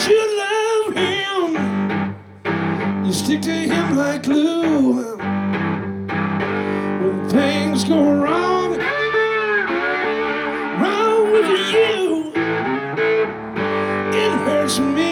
You love him, you stick to him like glue. When things go wrong, wrong with you, it hurts me.